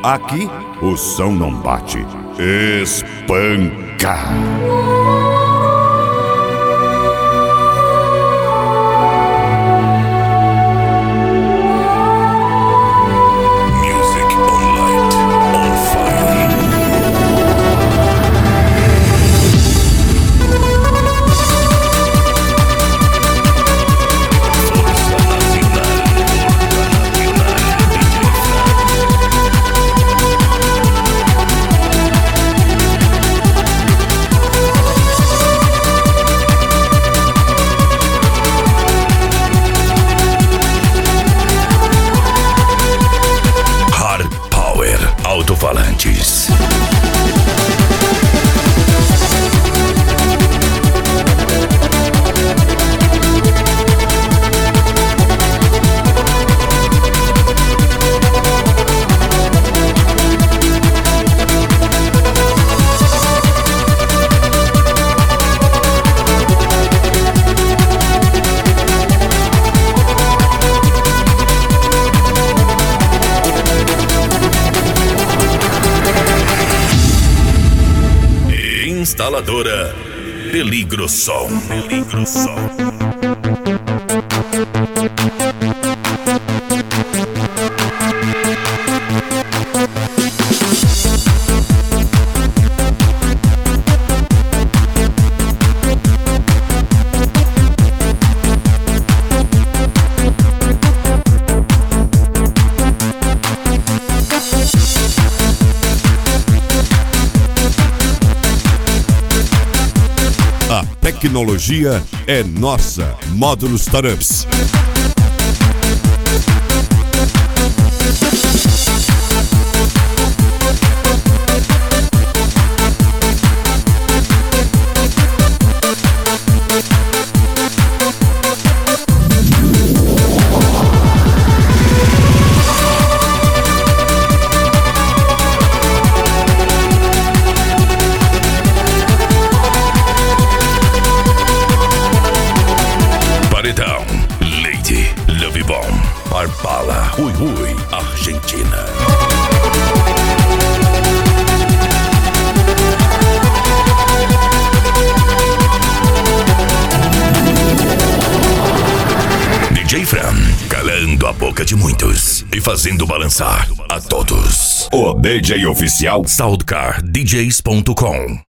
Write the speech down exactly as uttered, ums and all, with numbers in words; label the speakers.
Speaker 1: Aqui o som não bate, espanca.
Speaker 2: Alto-falantes. Instaladora Peligro Som. Peligro Som.
Speaker 1: Tecnologia é nossa. Módulo Startups.
Speaker 2: Bala, Ui Ui, Argentina. D J Fran, calando a boca de muitos e fazendo balançar a todos.
Speaker 1: O D J oficial
Speaker 2: Soundcar D Js ponto com.